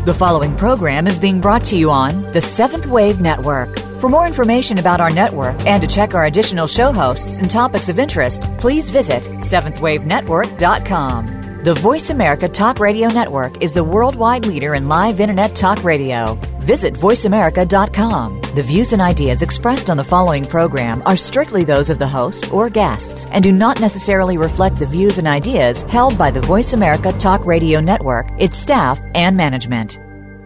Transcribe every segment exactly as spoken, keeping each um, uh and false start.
The following program is being brought to you on the Seventh Wave Network. For more information about our network and to check our additional show hosts and topics of interest, please visit seventh wave network dot com. The Voice America Talk Radio Network is the worldwide leader in live Internet talk radio. Visit voice america dot com. The views and ideas expressed on the following program are strictly those of the host or guests and do not necessarily reflect the views and ideas held by the Voice America Talk Radio Network, its staff, and management.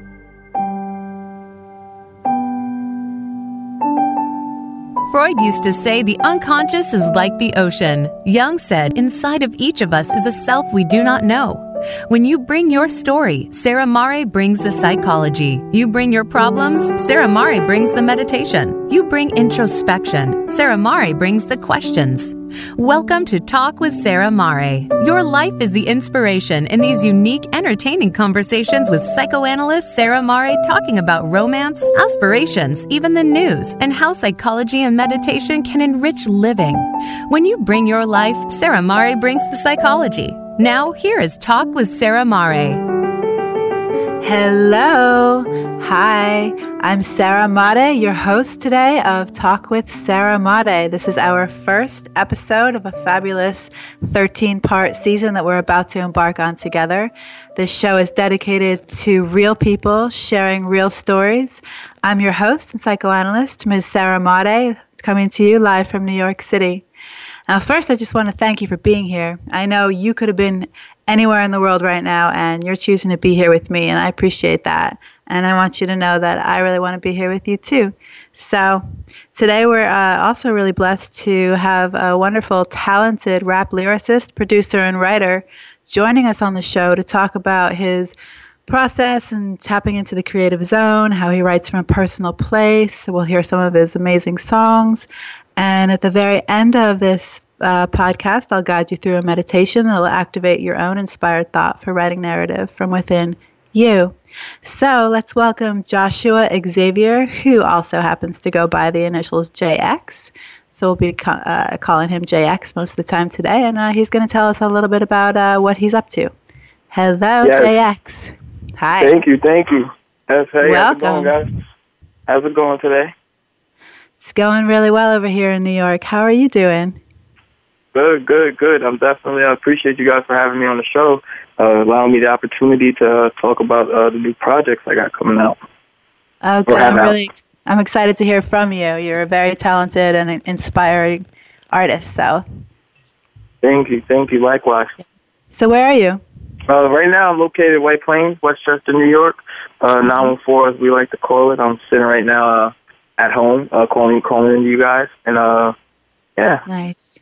Freud used to say the unconscious is like the ocean. Jung said, inside of each of us is a self we do not know. When you bring your story, Sarah Mare brings the psychology. You bring your problems, Sarah Mare brings the meditation. You bring introspection, Sarah Mare brings the questions. Welcome to Talk with Sarah Mare. Your life is the inspiration in these unique, entertaining conversations with psychoanalyst Sarah Mare talking about romance, aspirations, even the news, and how psychology and meditation can enrich living. When you bring your life, Sarah Mare brings the psychology. Now, here is Talk with Sarah Mare. Hello. Hi. I'm Sarah Mare, your host today of Talk with Sarah Mare. This is our first episode of a fabulous thirteen-part season that we're about to embark on together. This show is dedicated to real people sharing real stories. I'm your host and psychoanalyst, Miz Sarah Mare, coming to you live from New York City. Now, first, I just want to thank you for being here. I know you could have been anywhere in the world right now, and you're choosing to be here with me, and I appreciate that. And I want you to know that I really want to be here with you, too. So today we're uh, also really blessed to have a wonderful, talented rap lyricist, producer, and writer joining us on the show to talk about his process and tapping into the creative zone, how he writes from a personal place. We'll hear some of his amazing songs. And at the very end of this uh, podcast, I'll guide you through a meditation that will activate your own inspired thought for writing narrative from within you. So let's welcome Joshua Xavier, who also happens to go by the initials J X. So we'll be ca- uh, calling him J X most of the time today, and uh, he's going to tell us a little bit about uh, what he's up to. Hello, yes. J X. Hi. Thank you, thank you. Yes, hey, welcome. How's it going, guys? How's it going today? It's going really well over here in New York. How are you doing? Good, good, good. I'm definitely, I appreciate you guys for having me on the show, uh, allowing me the opportunity to uh, talk about uh, the new projects I got coming out. Oh, good. I'm really, I'm excited to hear from you. You're a very talented and inspiring artist. So, thank you, thank you. Likewise. So, where are you? Uh, right now, I'm located in White Plains, Westchester, New York. Uh, nine one four, as we like to call it. I'm sitting right now uh, at home, uh, calling, calling in to you guys, and uh, yeah. Nice.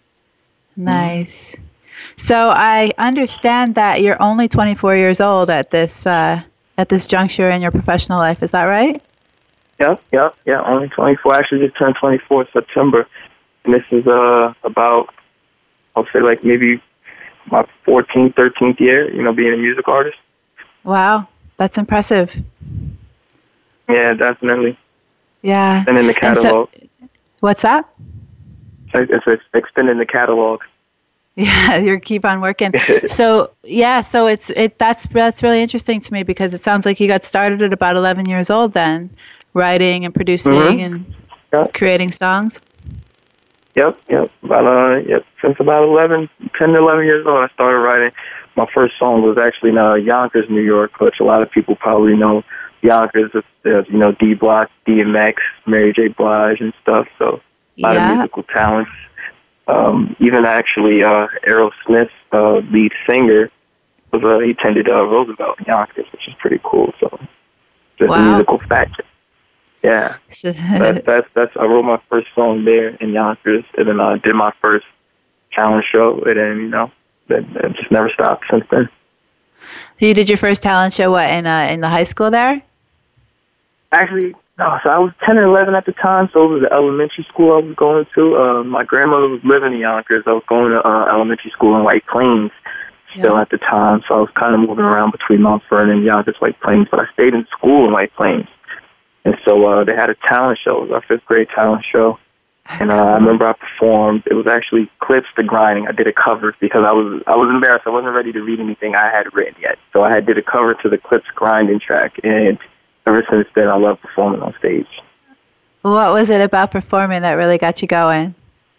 Nice. So I understand that you're only twenty-four years old at this uh, at this juncture in your professional life. Is that right? Yep, yep, yeah. Only twenty-four. I actually just turned twenty-four in September, and this is uh about, I'll say like maybe my fourteenth, thirteenth year. You know, being a music artist. Wow, that's impressive. Yeah, definitely. Yeah. And in the catalog. So, what's that? It's, it's extending the catalog. Yeah, you keep on working. So yeah, so it's it that's that's really interesting to me because it sounds like you got started at about eleven years old then, writing and producing mm-hmm. and yep. creating songs. Yep, yep. About uh, yep. Since about eleven, ten to eleven years old, I started writing. My first song was actually in uh, Yonkers, New York, which a lot of people probably know. Yonkers, is, you know, D Block, D M X, Mary J. Blige, and stuff. So a lot yeah. of musical talents. Um, even actually, uh, Aerosmith's uh, lead singer was uh, he attended uh, Roosevelt in Yonkers, which is pretty cool. So just wow. a musical fact. Yeah, that's, that's that's. I wrote my first song there in Yonkers, and then I did my first talent show, and then you know, then it just never stopped since then. You did your first talent show what in uh, in the high school there? Actually, no. So I was ten or eleven at the time. So it was the elementary school I was going to. Uh, my grandmother was living in Yonkers. I was going to uh, elementary school in White Plains still yeah. at the time. So I was kind of moving around between Mount Vernon and Yonkers, White Plains. But I stayed in school in White Plains. And so uh, they had a talent show. It was our fifth grade talent show. And uh, I remember I performed. It was actually Clips the Grinding. I did a cover because I was I was embarrassed. I wasn't ready to read anything I had written yet. So I had did a cover to the Clips Grinding track. And ever since then, I love performing on stage. What was it about performing that really got you going?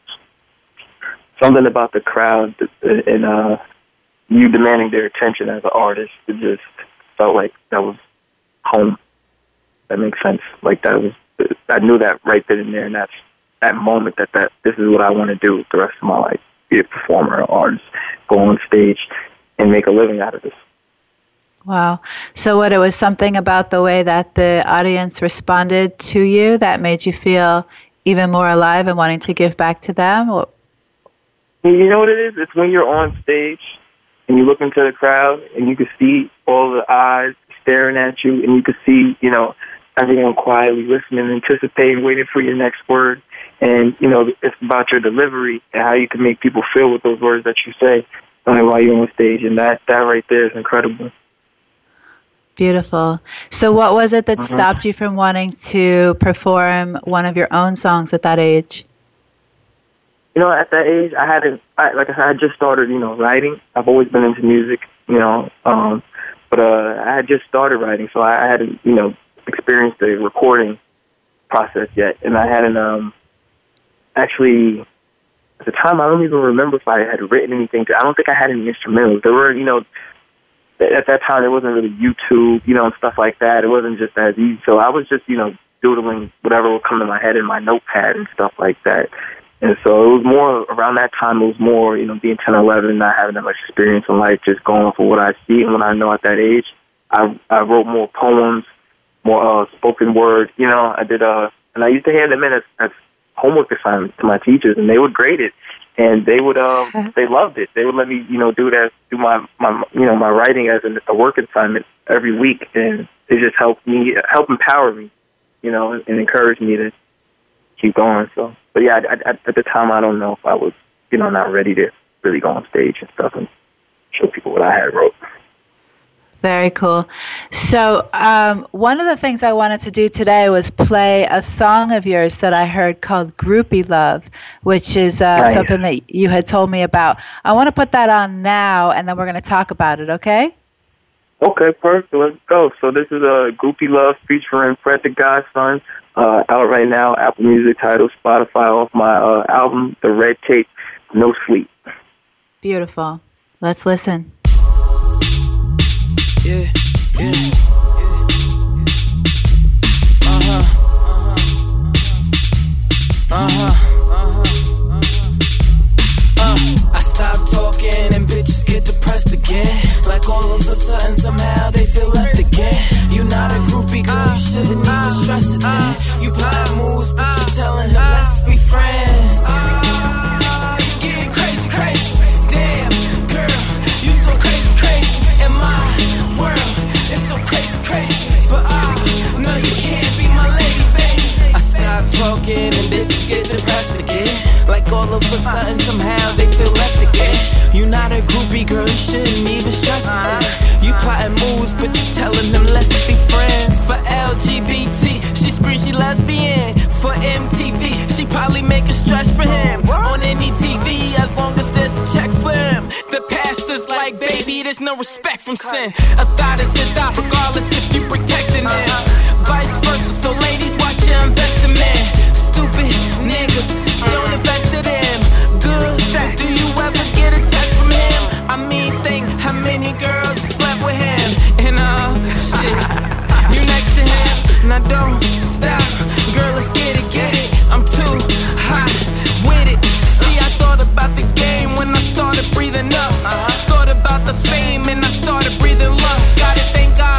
Something about the crowd and uh, you demanding their attention as an artist. It just felt like that was home. That makes sense. Like that was, I knew that right then and there, and that's that moment that, that this is what I want to do the rest of my life. Be a performer, an artist, go on stage and make a living out of this. Wow. So what, it was something about the way that the audience responded to you that made you feel even more alive and wanting to give back to them? Or? You know what it is? It's when you're on stage and you look into the crowd and you can see all the eyes staring at you, and you can see, you know, everyone quietly listening, anticipating, waiting for your next word. And, you know, it's about your delivery and how you can make people feel with those words that you say while you're on stage. And that, that right there is incredible. Beautiful. So what was it that mm-hmm. stopped you from wanting to perform one of your own songs at that age? You know, at that age, I hadn't, I, like I said, I had just started, you know, writing. I've always been into music, you know, um, but uh, I had just started writing, so I hadn't, you know, experienced the recording process yet. And I hadn't, um, actually, at the time, I don't even remember if I had written anything. I don't think I had any instrumentals. There were, you know, at that time, there wasn't really YouTube, you know, and stuff like that. It wasn't just as easy. So I was just, you know, doodling whatever would come to my head in my notepad and stuff like that. And so it was more, around that time, it was more, you know, being ten or eleven and not having that much experience in life, just going for what I see and what I know at that age. I I wrote more poems, more uh, spoken word, you know. I did, uh, and I used to hand them in as, as homework assignments to my teachers, and they would grade it. And they would, uh, they loved it. They would let me, you know, do that, do my, my, you know, my writing as a, a work assignment every week, and it just helped me, help empower me, you know, and, and encourage me to keep going. So, but yeah, I, I, at the time, I don't know if I was, you know, not ready to really go on stage and stuff and show people what I had wrote. Very cool. So um, one of the things I wanted to do today was play a song of yours that I heard called Groupie Love, which is uh, nice. Something that you had told me about. I want to put that on now, and then we're going to talk about it, okay? Okay, perfect. Let's go. So this is a uh, Groupie Love featuring Fred the Godson, uh, out right now, Apple Music, Tidal, Spotify, off my uh, album, The Red Tape, No Sleep. Beautiful. Let's listen. Yeah, yeah, yeah, uh-huh, uh-huh, uh-huh, uh, I stop talking and bitches get depressed again. Like all of a sudden somehow they feel left again. You not a groupie girl, you shouldn't even stress it then. You plotting moves, but you telling him let's be friends. Getting crazy, crazy, damn girl, you so crazy, crazy. And my world, it's so crazy, crazy, but I know you can't be my lady, baby. I stop talking and bitches get depressed again. Like all of a sudden somehow they feel left again. You not a groupie girl, you shouldn't even stress it. You plotting moves, but you telling them let's be friends. For L G B T, she screams she lesbian. For M T V, she probably make a stretch for him. On any T V, as long as there's a check for him. The pastor's like, baby, there's no respect from sin. A thought is a thought, regardless if you protecting them. Vice versa, so ladies, watch your investment. Stupid niggas, don't invest in them. Good, do you ever get a text from him? I mean, think how many girls slept with him. And uh, shit, you next to him. Now don't stop, girl, let's get it, get it. I'm too hot with it. See, I thought about the game when I started breathing up. Thought about the fame and I started breathing love. Gotta thank God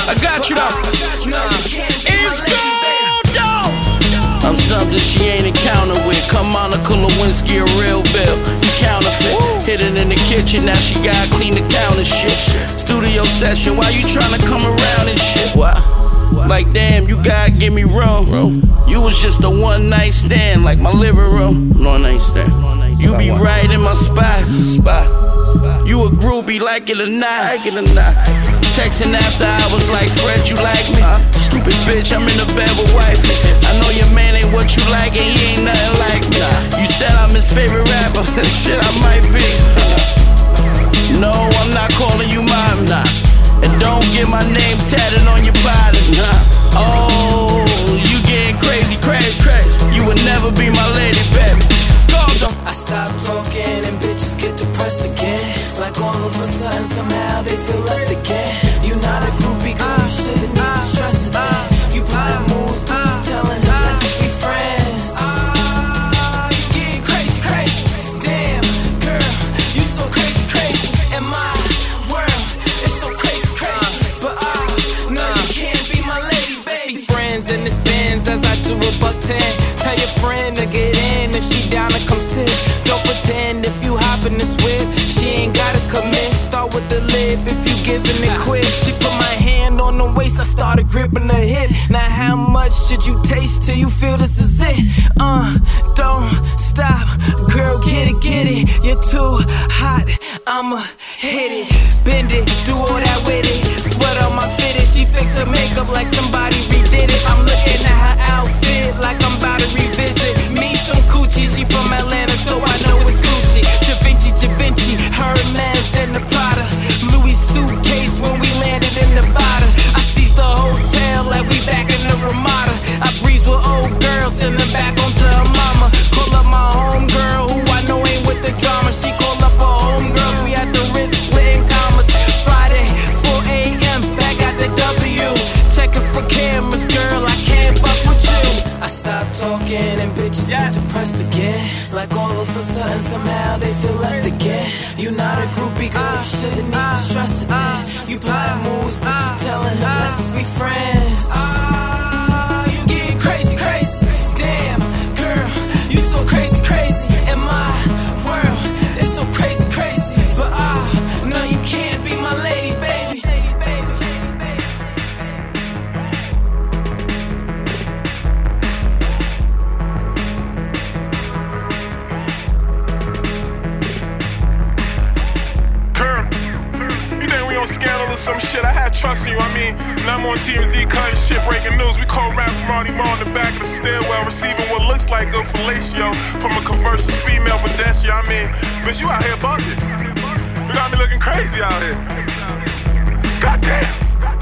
I got you though. It's gold, dog. I'm something she ain't encountered with. Come Monica Lewinsky, a real bill. You counterfeit. Hit it in the kitchen, now she gotta clean the counter shit. Studio session, why you tryna come around and shit? Why? Like damn, you gotta give me room. You was just a one night stand, like my living room. One night stand. You be right in my spot. Spot. You a groupie, like it or not. Like it or not. Texting after hours like Fred, you like me? Stupid bitch, I'm in the bed with wifey. I know your man ain't what you like and he ain't nothing like me. You said I'm his favorite rapper. Shit, I might be. No, I'm not calling you mine. Nah. And don't get my name tatted on your body. Nah. Oh, you getting crazy, crazy, crazy. You would never be my lady, baby. Go, go. I stop talking and bitches get depressed again. Like all of a sudden somehow they feel left again. You not a groupie, girl, you shouldn't even stress it. You plotting moves, but you telling her let's just be friends. Ah, you getting crazy, crazy. Damn, girl, you so crazy, crazy. And my world is so crazy, crazy. But ah, no, you can't be my lady, baby. Friends in this Benz as I do a buck ten. Tell your friend to get in if she down to come sit. Don't pretend if you hop in this whip, she ain't gotta commit. Start with the lip if you giving it quick. She put my hand on the waist, I started gripping her hip. Now how much should you taste till you feel this is it? Uh, don't stop, girl, get it, get it. You're too hot, I'ma hit it. Bend it, do all that with it. Sweat on my fitted, she fix her makeup like somebody redid it. I'm looking at her outfit like I'm about to revisit. Me some coochie, she from Atlanta, so I know it's Gucci. Givenchy, Givenchy, Hermes and the Prada. Louis suitcase when we landed in Nevada. I seized the hotel like we back in the Ramada. I breeze with old girls, send them back onto her mama. Call up my home girl who I know ain't with the drama. She call up her home girls, we at the Ritz splitting commas. Friday, four a.m., back at the W. Checking for cameras, girl, I can't fuck with you. I stopped talking and bitches get depressed again. Like all of a sudden somehow they feel left again. You not a groupie, girl, you shouldn't even stress it then. You plotting moves, but you telling her let's just be friends. Ah, you getting crazy, crazy. Damn, girl, you so crazy, crazy. And my world is so crazy, crazy. But ah, no, you can't be my lady, baby. Scandal or some shit, I had trust in you. I mean, now I'm on T M Z cutting shit, breaking news. We call rap Marty Marr in the back of the stairwell, receiving what looks like good fellatio from a conversus female pedestrian. I mean, bitch, you out here bugging. You got me looking crazy out here. Goddamn.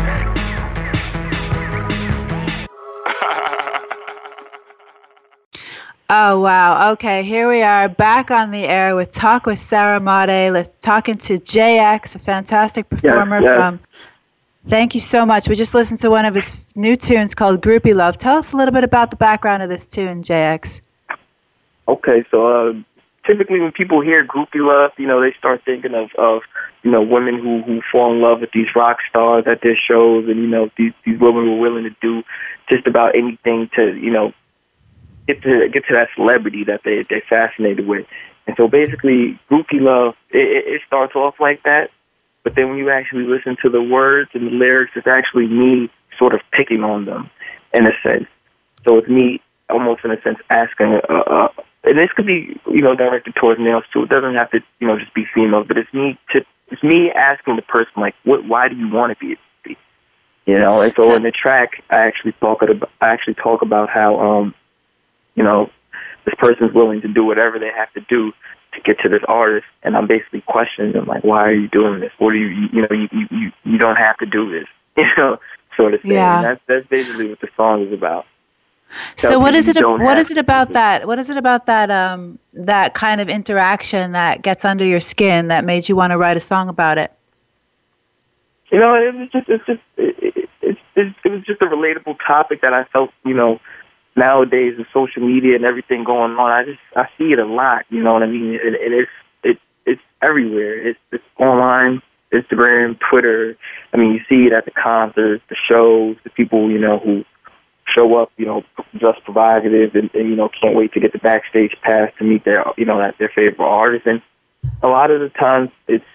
Oh, wow. Okay, here we are back on the air with Talk with Sarah Made, talking to J X, a fantastic performer yes, yes. from... Thank you so much. We just listened to one of his new tunes called Groupie Love. Tell us a little bit about the background of this tune, J X. Okay, so uh, typically when people hear groupie love, you know, they start thinking of, of you know, women who, who fall in love with these rock stars at their shows, and, you know, these, these women were willing to do just about anything to, you know, get to get to that celebrity that they they're fascinated with. And so basically, groupie love, it, it starts off like that, but then when you actually listen to the words and the lyrics, it's actually me sort of picking on them, in a sense. So it's me almost in a sense asking, uh, uh, and this could be, you know, directed towards males too. It doesn't have to, you know, just be females, but it's me to, it's me asking the person, like, what, why do you want to be a groupie? You know, and so in the track, I actually talk about, I actually talk about how, um, you know, this person's willing to do whatever they have to do to get to this artist, and I'm basically questioning them, like, why are you doing this? What do you, you, you know, you, you, you don't have to do this, you know, sort of thing. Yeah. And that's, that's basically what the song is about. So Tell what is it? people you don't What have is it to about do this. that? What is it about that? Um, that kind of interaction that gets under your skin that made you want to write a song about it? You know, it was just, it's just, it, it, it, it, it was just a relatable topic that I felt, you know, nowadays with social media and everything going on, I just I see it a lot. You know what I mean? It, it is it it's everywhere. It's it's online. Instagram, Twitter. I mean, you see it at the concerts, the shows, the people, you know, who show up, you know, just provocative and, and, you know, can't wait to get the backstage pass to meet their, you know, their favorite artist. And a lot of the times it's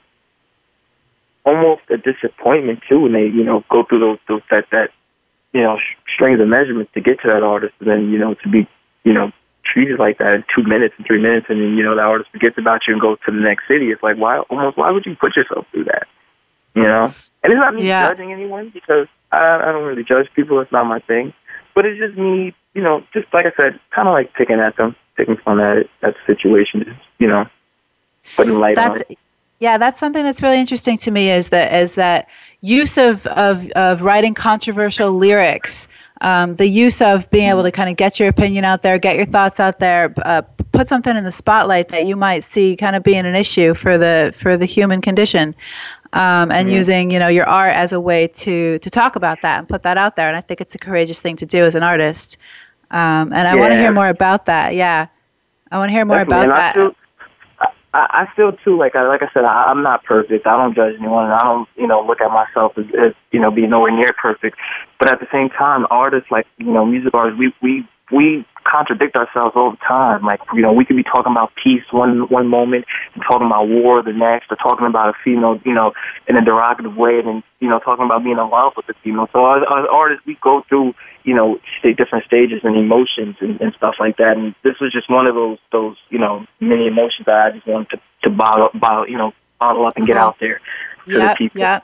almost a disappointment, too, when they, you know, go through those, those that, that, you know, strings of measurements to get to that artist. And then, you know, to be, you know, treated like that in two minutes and three minutes, and then, you know, the artist forgets about you and goes to the next city. It's like, why, almost, why would you put yourself through that? You know? And it's not me yeah. judging anyone, because I, I don't really judge people. It's not my thing. But it's just me, you know, just like I said, kind of like picking at them, picking fun at it, at the situation, just, you know, putting light that's, on it. Yeah, that's something that's really interesting to me is that is that use of, of, of writing controversial lyrics, um, the use of being able to kind of get your opinion out there, get your thoughts out there, uh, put something in the spotlight that you might see kind of being an issue for the for the human condition. Um, and mm-hmm. using, you know, your art as a way to to talk about that and put that out there. And I think it's a courageous thing to do as an artist. Um, and I yeah. want to hear more about that. Yeah, I want to hear more Definitely. about and that. I feel, I, I feel too like I like I said, I, I'm not perfect. I don't judge anyone. And I don't, you know, look at myself as, as you know being nowhere near perfect. But at the same time, artists like you know music artists, we we we contradict ourselves all the time. Like, you know, we could be talking about peace one one moment and talking about war the next, or talking about a female, you know, in a derogative way, and then, you know, talking about being in love with a female. So as, as artists, we go through, you know, st- different stages and emotions and, and stuff like that. And this was just one of those, those, you know, many emotions that I just wanted to, to bottle, bottle, you know, bottle up and get out there to yep, the people. Yeah.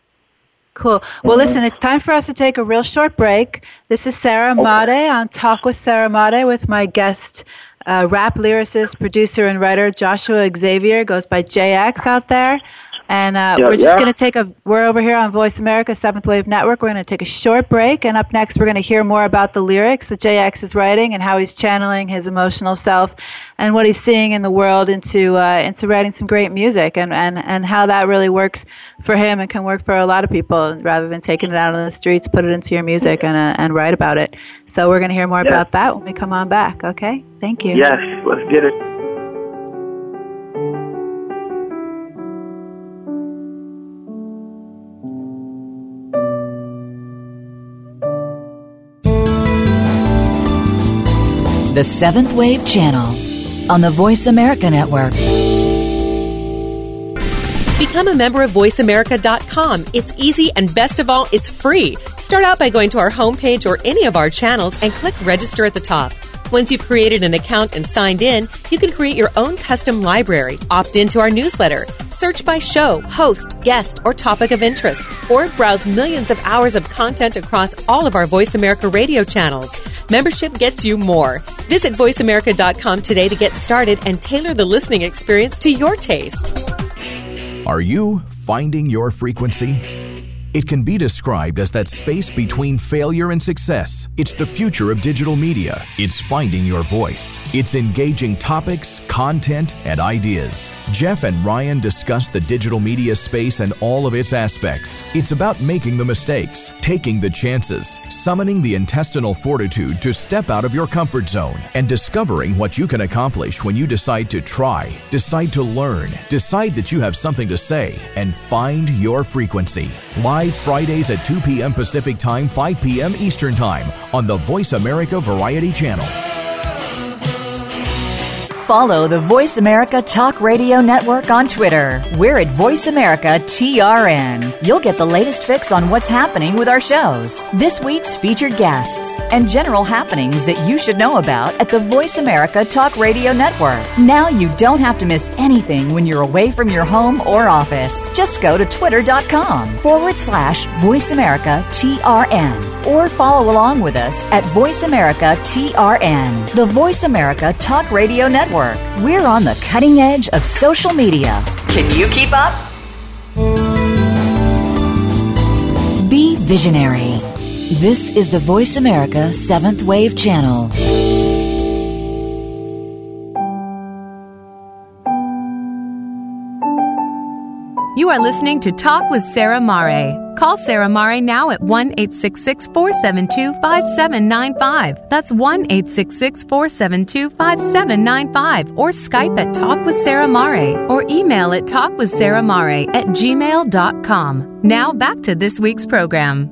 Cool. Well, mm-hmm. listen, it's time for us to take a real short break. This is Sarah okay. Made on Talk with Sarah Made with my guest, uh, rap lyricist, producer, and writer Joshua Xavier, goes by J X out there. And uh, yeah, we're just yeah. going to take a, we're over here on Voice America Seventh Wave Network. We're going to take a short break. And up next, we're going to hear more about the lyrics that J X is writing and how he's channeling his emotional self and what he's seeing in the world into uh, into writing some great music, and, and, and how that really works for him and can work for a lot of people, rather than taking it out on the streets, put it into your music and uh, and write about it. So we're going to hear more yeah. about that when we come on back. Okay? Thank you. Yes, let's get it. The Seventh Wave Channel on the Voice America Network. Become a member of voice america dot com. It's easy, and best of all, it's free. Start out by going to our homepage or any of our channels and click register at the top. Once you've created an account and signed in, you can create your own custom library, opt into our newsletter, search by show, host, guest, or topic of interest, or browse millions of hours of content across all of our Voice America radio channels. Membership gets you more. Visit voice america dot com today to get started and tailor the listening experience to your taste. Are you finding your frequency? It can be described as that space between failure and success. It's the future of digital media. It's finding your voice. It's engaging topics, content, and ideas. Jeff and Ryan discuss the digital media space and all of its aspects. It's about making the mistakes, taking the chances, summoning the intestinal fortitude to step out of your comfort zone, and discovering what you can accomplish when you decide to try, decide to learn, decide that you have something to say, and find your frequency. Live Fridays at two p.m. Pacific Time, five p.m. Eastern Time on the Voice America Variety Channel. Follow the Voice America Talk Radio Network on Twitter. We're at Voice America T R N. You'll get the latest fix on what's happening with our shows, this week's featured guests, and general happenings that you should know about at the Voice America Talk Radio Network. Now you don't have to miss anything when you're away from your home or office. Just go to twitter.com forward slash Voice America T R N or follow along with us at Voice America T R N, the Voice America Talk Radio Network. We're on the cutting edge of social media. Can you keep up? Be visionary. This is the Voice America Seventh Wave Channel. You are listening to Talk with Sarah Mare. Call Sarah Mare now at one eight six six, four seven two, five seven nine five. That's one eight six six, four seven two, five seven nine five. Or Skype at Talk with Sarah Mare. Or email at talkwithsarahmare at gmail dot com. Now back to this week's program.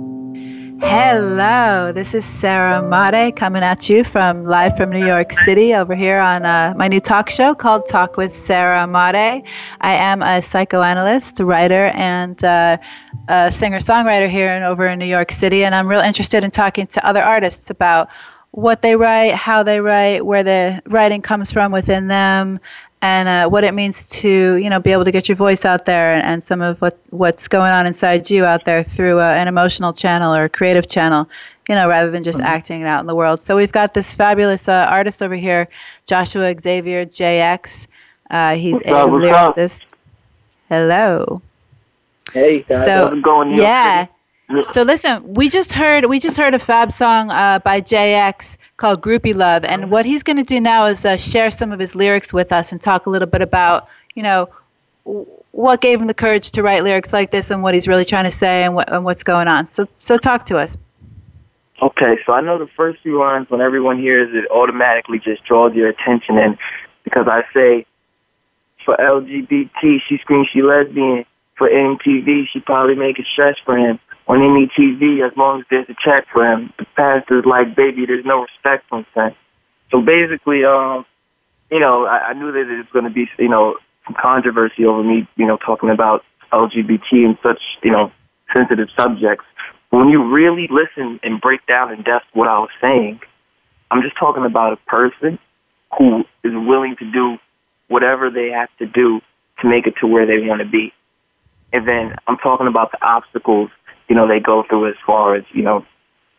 Hello, this is Sarah Mare coming at you from live from New York City over here on uh, my new talk show called Talk with Sarah Mare. I am a psychoanalyst, writer, and uh, a singer-songwriter here and over in New York City, and I'm real interested in talking to other artists about what they write, how they write, where the writing comes from within them, and uh, what it means to, you know, be able to get your voice out there, and, and some of what what's going on inside you out there through uh, an emotional channel or a creative channel, you know, rather than just mm-hmm. acting it out in the world. So we've got this fabulous uh, artist over here, Joshua Xavier J X. Uh, he's what's a up, lyricist. Up? Hello. Hey, guys, so, how's it going? Yeah. So listen, we just heard we just heard a fab song uh, by J X called "Groupie Love," and what he's going to do now is uh, share some of his lyrics with us and talk a little bit about, you know, what gave him the courage to write lyrics like this and what he's really trying to say and, what, and what's going on. So, so talk to us. Okay, so I know the first few lines when everyone hears it automatically just draws your attention in, because I say, for L G B T, she screams she lesbian. For M T V, she probably make it stress for him. On any T V, as long as there's a check for him. The pastor's like, baby, there's no respect from him. So basically, um, you know, I, I knew that there was going to be, you know, some controversy over me, you know, talking about L G B T and such, you know, sensitive subjects. When you really listen and break down in depth what I was saying, I'm just talking about a person who is willing to do whatever they have to do to make it to where they want to be. And then I'm talking about the obstacles, you know, they go through as far as, you know,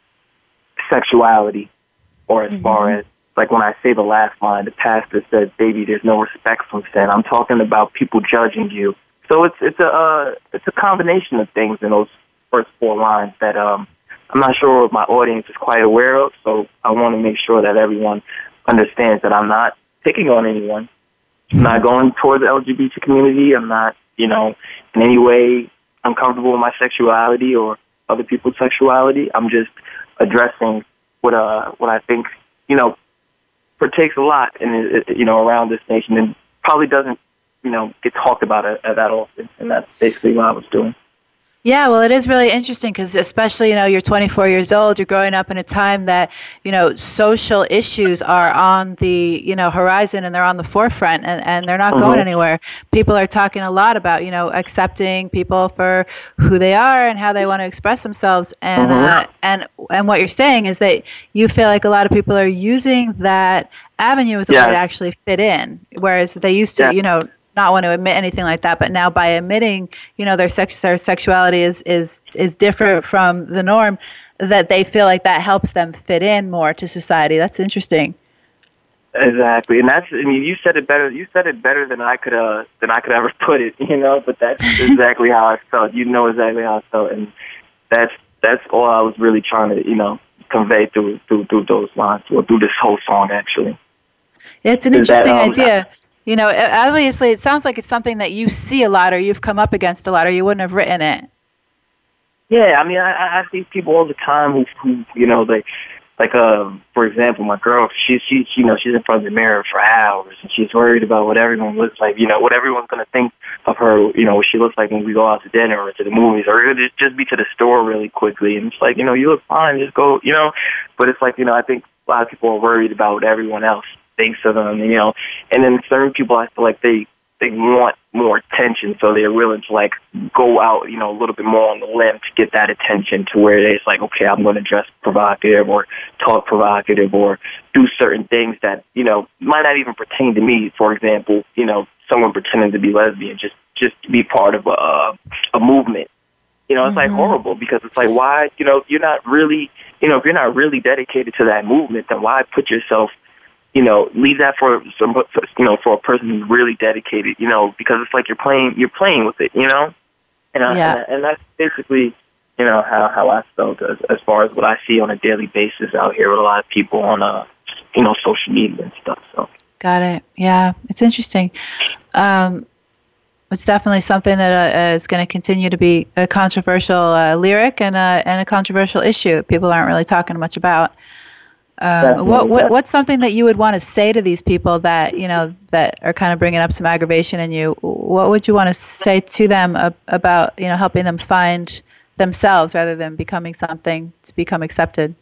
sexuality, or as mm-hmm. far as, like when I say the last line, the pastor said, baby, there's no respect from sin. I'm talking about people judging you. So it's it's a uh, it's a combination of things in those first four lines that um, I'm not sure my audience is quite aware of, so I want to make sure that everyone understands that I'm not picking on anyone. I'm not going toward the L G B T community. I'm not, you know, in any way uncomfortable with my sexuality or other people's sexuality. I'm just addressing what uh what I think, you know, partakes a lot in it, you know, around this nation, and probably doesn't, you know, get talked about it, that often. And that's basically what I was doing. Yeah, well, it is really interesting because especially, you know, you're twenty-four years old, you're growing up in a time that, you know, social issues are on the, you know, horizon, and they're on the forefront, and, and they're not mm-hmm. going anywhere. People are talking a lot about, you know, accepting people for who they are and how they want to express themselves. And, mm-hmm. uh, and, and what you're saying is that you feel like a lot of people are using that avenue as a yeah. way to actually fit in, whereas they used to, yeah. you know, not want to admit anything like that, but now by admitting, you know, their sex, their sexuality is, is, is different from the norm, that they feel like that helps them fit in more to society. That's interesting. Exactly. And that's, I mean, you said it better, you said it better than I could, uh, than I could ever put it, you know, but that's exactly how I felt. You know exactly how I felt. And that's, that's all I was really trying to, you know, convey through, through, through those lines, or through this whole song, actually. It's an interesting that, um, idea. You know, obviously, it sounds like it's something that you see a lot, or you've come up against a lot, or you wouldn't have written it. Yeah, I mean, I, I see people all the time who, who you know, they, like, uh, for example, my girl, she, she, you know, she's in front of the mirror for hours, and she's worried about what everyone looks like, you know, what everyone's going to think of her, you know, what she looks like when we go out to dinner or to the movies, or just, just be to the store really quickly. And it's like, you know, you look fine, just go, you know. But it's like, you know, I think a lot of people are worried about what everyone else thinks of them, you know. And then certain people, I feel like they, they want more attention, so they're willing to, like, go out, you know, a little bit more on the limb to get that attention, to where it's like, okay, I'm going to dress provocative or talk provocative or do certain things that, you know, might not even pertain to me. For example, you know, someone pretending to be lesbian just, just to be part of a, a movement. You know, it's mm-hmm. like horrible, because it's like, why, you know, you're not really, you know, if you're not really dedicated to that movement, then why put yourself, you know, leave that for some, you know, for a person who's really dedicated, you know, because it's like you're playing, you're playing with it, you know, and I, yeah. and, and that's basically, you know, how, how I felt as, as far as what I see on a daily basis out here with a lot of people on, uh, you know, social media and stuff. So. Got it. Yeah, it's interesting. Um, It's definitely something that uh, is going to continue to be a controversial uh, lyric and a and a controversial issue that people aren't really talking much about. Um, what, what what's something that you would want to say to these people that you know that are kind of bringing up some aggravation in you? What would you want to say to them ab- about you know helping them find themselves rather than becoming something to become accepted?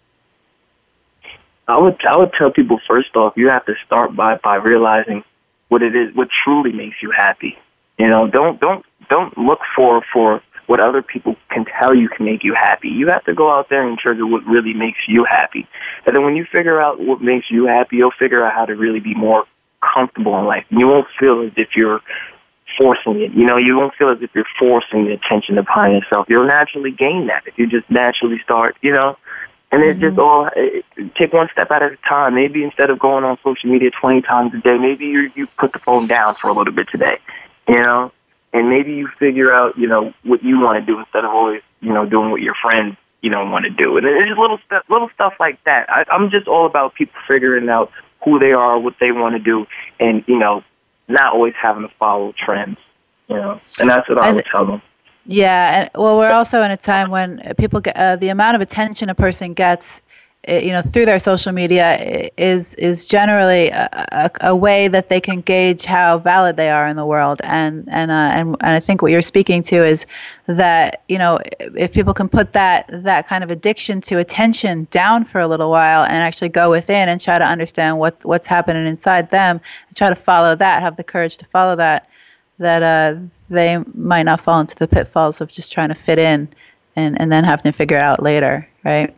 I would I would tell people, first off, you have to start by, by realizing what it is, what truly makes you happy. You know, don't don't don't look for, for what other people can tell you can make you happy. You have to go out there and trigger what really makes you happy. And then when you figure out what makes you happy, you'll figure out how to really be more comfortable in life. You won't feel as if you're forcing it. You know, you won't feel as if you're forcing the attention upon yourself. You'll naturally gain that if you just naturally start, you know. And it's just all, it, take one step at a time. Maybe instead of going on social media twenty times a day, maybe you you put the phone down for a little bit today, you know? And maybe you figure out, you know, what you want to do instead of always, you know, doing what your friends, you know, want to do. And it's just little stuff, little stuff like that. I, I'm just all about people figuring out who they are, what they want to do, and, you know, not always having to follow trends, you know. And that's what I, I would tell them. Yeah, and well, we're also in a time when people get uh, the amount of attention a person gets, uh, you know, through their social media is is generally a, a, a way that they can gauge how valid they are in the world. And and uh, and and I think what you're speaking to is that you know if people can put that that kind of addiction to attention down for a little while and actually go within and try to understand what what's happening inside them and try to follow that, have the courage to follow that. that uh, they might not fall into the pitfalls of just trying to fit in and, and then having to figure it out later, right?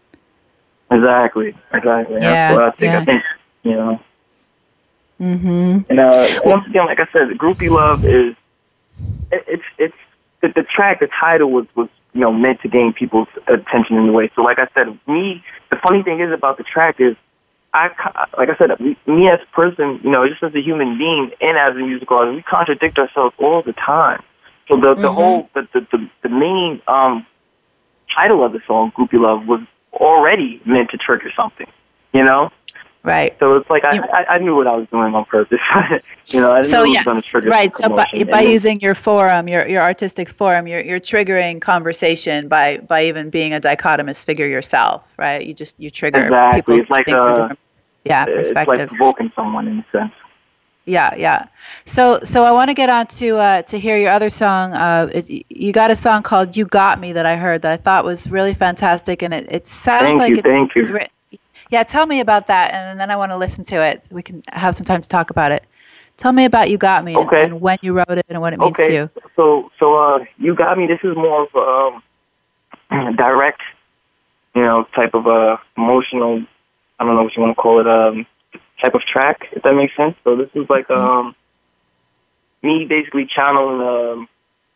Exactly, exactly. Yeah, That's what I think. yeah. I think, you know. Mm-hmm. And uh, once again, like I said, Groupie Love is, it, it's, it's, the, the track, the title was, was, you know, meant to gain people's attention in a way. So like I said, me, the funny thing is about the track is, I, like I said, me as a person, you know, just as a human being and as a musical artist, we contradict ourselves all the time. So the, the mm-hmm. whole, the, the, the, the main um, title of the song, Groupie Love, was already meant to trigger something, you know? Right. So it's like I, I, I knew what I was doing on purpose. you know, I so knew yes, it was going to trigger right. So by, by then, using your forum, your your artistic forum, you're you're triggering conversation by, by even being a dichotomous figure yourself, right? You just you trigger exactly. people's It's like things uh, from different, yeah, it's perspectives. like provoking someone in a sense. Yeah, yeah. So, so I want to get on to uh, to hear your other song. Uh, it, you got a song called "You Got Me" that I heard that I thought was really fantastic, and it, it sounds thank like you, it's thank you. written. Yeah, tell me about that, and then I want to listen to it so we can have some time to talk about it. Tell me about "You Got Me" okay. and, and when you wrote it and what it means okay. to you. So, so uh, "You Got Me." This is more of a um, direct, you know, type of uh, emotional. I don't know what you want to call it. Um, type of track, if that makes sense. So this is like um, me basically channeling. Um,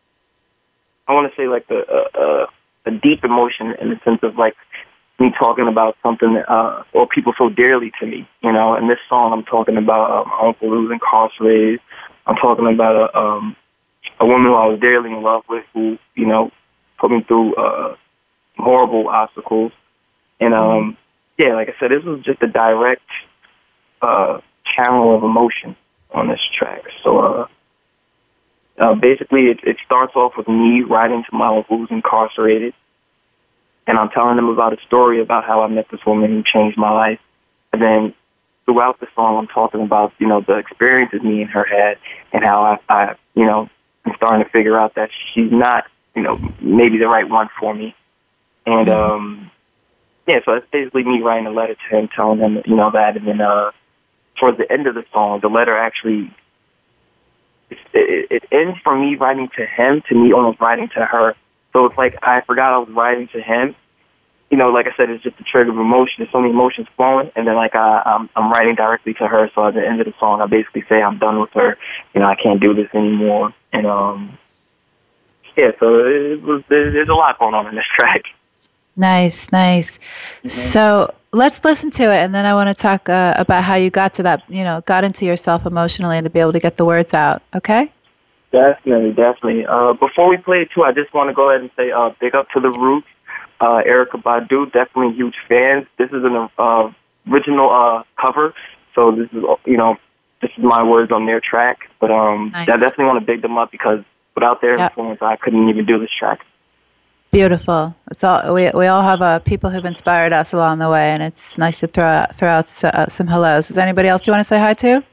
I want to say like a, a a deep emotion in the sense of like me talking about something uh, or people so dearly to me, you know. In this song, I'm talking about uh, my uncle who's incarcerated. I'm talking about a um, a woman who I was dearly in love with, who you know put me through uh, horrible obstacles. And um, yeah, like I said, this was just a direct uh, channel of emotion on this track. So uh, uh, basically, it, it starts off with me writing to my uncle who's incarcerated. And I'm telling them about a story about how I met this woman who changed my life. And then throughout the song, I'm talking about, you know, the experiences me and her had and how I, I, you know, I'm starting to figure out that she's not, you know, maybe the right one for me. And, um, yeah, so it's basically me writing a letter to him, telling him, you know, that. And then uh, towards the end of the song, the letter actually, it, it, it ends from me writing to him to me almost writing to her. So it's like I forgot I was writing to him. You know, like I said, it's just a trigger of emotion. There's so many emotions flowing, and then like I, I'm, I'm writing directly to her. So at the end of the song, I basically say I'm done with her. You know, I can't do this anymore. And um, yeah, so it was. There's a lot going on in this track. Nice, nice. Mm-hmm. So let's listen to it, and then I want to talk uh, about how you got to that. You know, got into yourself emotionally and to be able to get the words out. Okay. Definitely, definitely. Uh, before we play it, too, I just want to go ahead and say uh, big up to The Roots, uh, Erykah Badu, definitely huge fans. This is an uh, original uh, cover, so this is, you know, this is my words on their track. But um, nice. I definitely want to big them up because without their yep. influence, I couldn't even do this track. Beautiful. It's all we we all have uh, people who've inspired us along the way, and it's nice to throw out, throw out uh, some hellos. Is there anybody else you want to say hi to?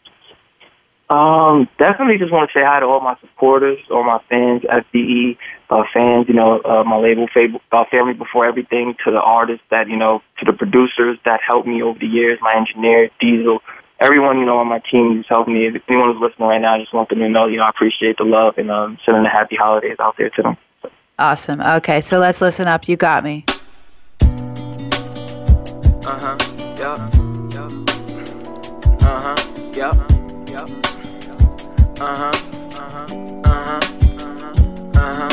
Um, definitely just want to say hi to all my supporters, all my fans, F B E uh, fans, you know, uh, my label Fable, uh, Family Before Everything, to the artists that, you know, to the producers that helped me over the years, my engineer, Diesel, everyone, you know, on my team who's helped me. If anyone who's listening right now, I just want them to know, you know, I appreciate the love and um, sending the happy holidays out there to them. So. Awesome. Okay, so let's listen up. You got me. Uh-huh. Yup. Yup. Uh-huh. Yup. Yup. Uh-huh. Uh-huh. Uh-huh. Uh-huh.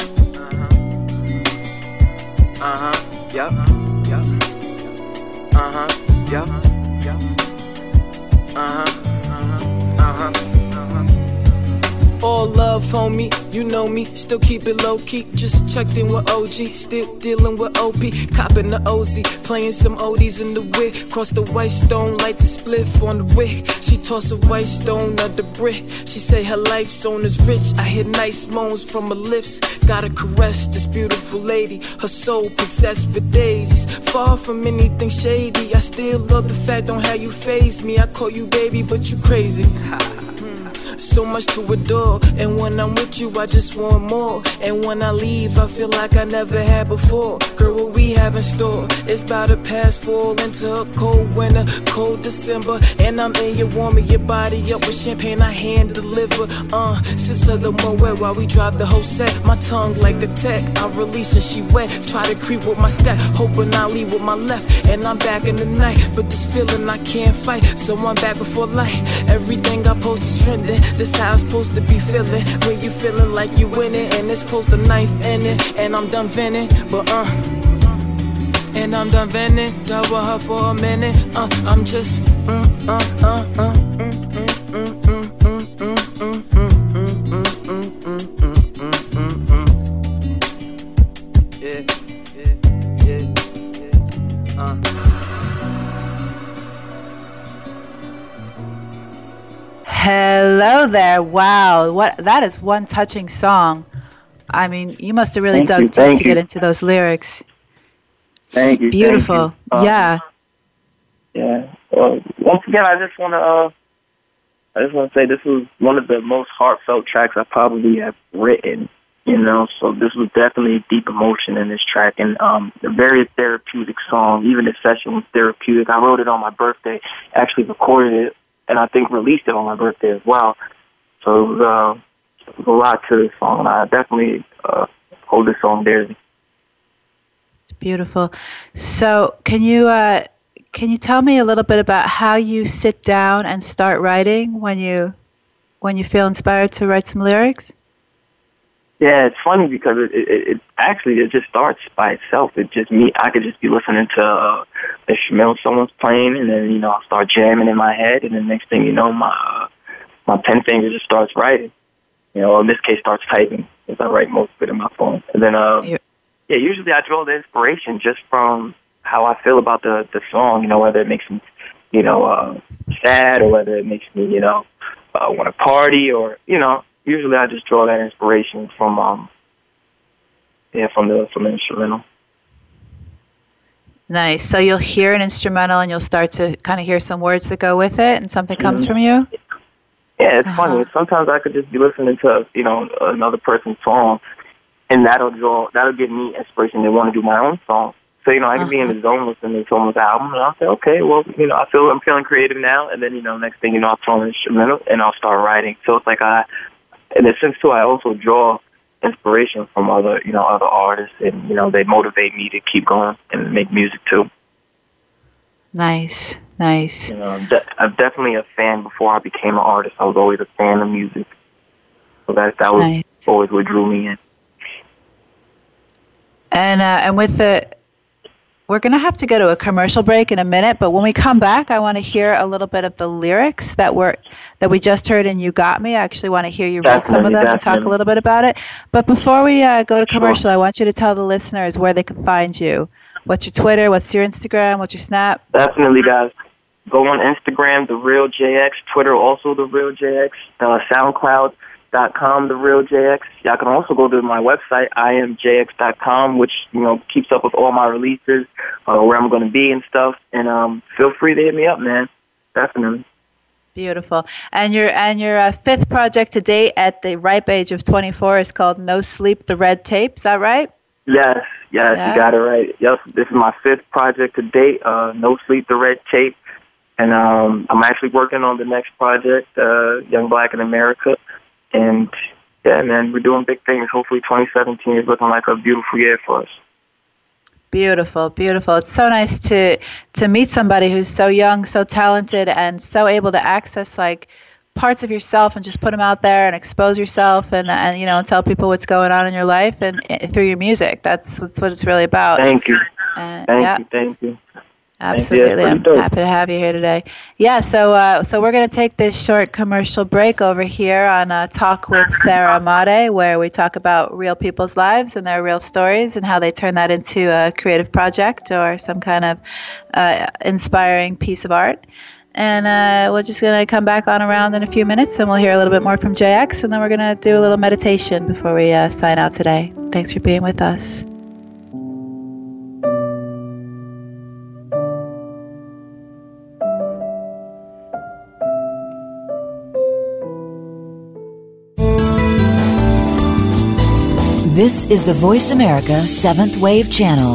Uh-huh. Uh-huh. Yup. Yup. Uh-huh. Yup. Yup. Uh-huh. Uh-huh. Uh-huh. All love, homie, you know me, still keep it low-key. Just checked in with O G, still dealing with O P. Copping the O Z, playing some oldies in the wig. Cross the white stone, light the spliff on the wig. She toss a white stone at the brick. She say her life zone is rich. I hear nice moans from her lips. Gotta caress this beautiful lady. Her soul possessed with daisies. Far from anything shady, I still love the fact on how you faze me. I call you baby, but you crazy. So much to adore, and when I'm with you I just want more. And when I leave I feel like I never had before. Girl, what we have in store, it's about to pass fall into a cold winter, cold December. And I'm in your warming your body up with champagne I hand deliver. Uh, sips of the Moet while we drive the whole set. My tongue like the tech, I release and she wet. Try to creep with my step, hoping I leave with my left. And I'm back in the night, but this feeling I can't fight. So I'm back before light, everything I post is trending. This how I'm supposed to be feeling when you feeling like you winning, and it's close to ninth inning, and I'm done venting, but uh, and I'm done venting. Dealt with her for a minute. Uh, I'm just uh, uh, uh, uh, mm, mm, mm, mm, mm, mm, mm, mm, mm, mm, mm, yeah, yeah, yeah, yeah, uh. Hello there. Wow. What that is one touching song. I mean, you must have really thank dug you, deep to you. get into those lyrics. Thank you. Beautiful. Thank you. Uh, yeah. Yeah. Well, once again, I just want to uh, I just want to say this was one of the most heartfelt tracks I probably have written, you know, so this was definitely deep emotion in this track, and um, a very therapeutic song. Even the session was therapeutic. I wrote it on my birthday, actually recorded it, and I think released it on my birthday as well. So it was, uh, it was a lot to this song, and I definitely uh, hold this song dearly. It's beautiful. So can you uh, can you tell me a little bit about how you sit down and start writing when you when you feel inspired to write some lyrics? Yeah, it's funny because it, it, it actually it just starts by itself. It just me. I could just be listening to uh, the instrumental someone's playing, and then you know I'll start jamming in my head, and then next thing you know, my uh, my pen finger just starts writing. You know, in this case, starts typing because I write most of it in my phone. And then, uh, yeah, usually I draw the inspiration just from how I feel about the the song. You know, whether it makes me, you know, uh, sad, or whether it makes me, you know, uh, want to party, or you know. Usually, I just draw that inspiration from, um, yeah, from the from the instrumental. Nice. So you'll hear an instrumental, and you'll start to kind of hear some words that go with it, and something Mm-hmm. comes from you. Yeah, it's Uh-huh. funny. Sometimes I could just be listening to, you know, another person's song, and that'll draw, that'll give me inspiration to want to do my own song. So you know, I could be in the zone listening to someone's album, and I'll say, okay, well, you know, I feel I'm feeling creative now, and then you know, next thing you know, I'll throw an instrumental, and I'll start writing. So it's like I. In a sense, too, I also draw inspiration from other, you know, other artists, and you know, they motivate me to keep going and make music too. Nice, nice. You know, I'm, de- I'm definitely a fan. Before I became an artist, I was always a fan of music, so that that was Nice. always what drew me in. And uh, and with the, we're going to have to go to a commercial break in a minute, but when we come back, I want to hear a little bit of the lyrics that were that we just heard in You Got Me. I actually want to hear you read some of Definitely, them and talk a definitely. little bit about it. But before we uh, go to Sure. commercial, I want you to tell the listeners where they can find you. What's your Twitter? What's your Instagram? What's your Snap? Definitely, guys. go on Instagram, The Real J X, Twitter, also The Real J X, uh, SoundCloud dot com, The Real J X. Y'all can also go to my website, I am J X dot com, which, you know, keeps up with all my releases, uh, where I'm going to be and stuff. And um, feel free to hit me up, man. Definitely. Beautiful. And your and your uh, fifth project to date at the ripe age of twenty-four is called No Sleep, The Red Tape. Is that right? Yes, yes, yeah. You got it right. Yes, this is my fifth project to date, uh, No Sleep, The Red Tape. And um, I'm actually working on the next project, uh, Young Black in America. And, yeah, man, we're doing big things. Hopefully twenty seventeen is looking like a beautiful year for us. Beautiful, beautiful. It's so nice to to meet somebody who's so young, so talented, and so able to access, like, parts of yourself and just put them out there and expose yourself and, and you know, tell people what's going on in your life and, and through your music. That's, that's what it's really about. Thank you. Uh, thank yeah. you, thank you. Absolutely. I'm happy to have you here today. Yeah, so uh, so we're going to take this short commercial break over here on uh, Talk with Sarah Amade, where we talk about real people's lives and their real stories and how they turn that into a creative project or some kind of uh, inspiring piece of art. And uh, we're just going to come back on around in a few minutes, and we'll hear a little bit more from J X, and then we're going to do a little meditation before we uh, sign out today. Thanks for being with us. This is the Voice America seventh Wave Channel.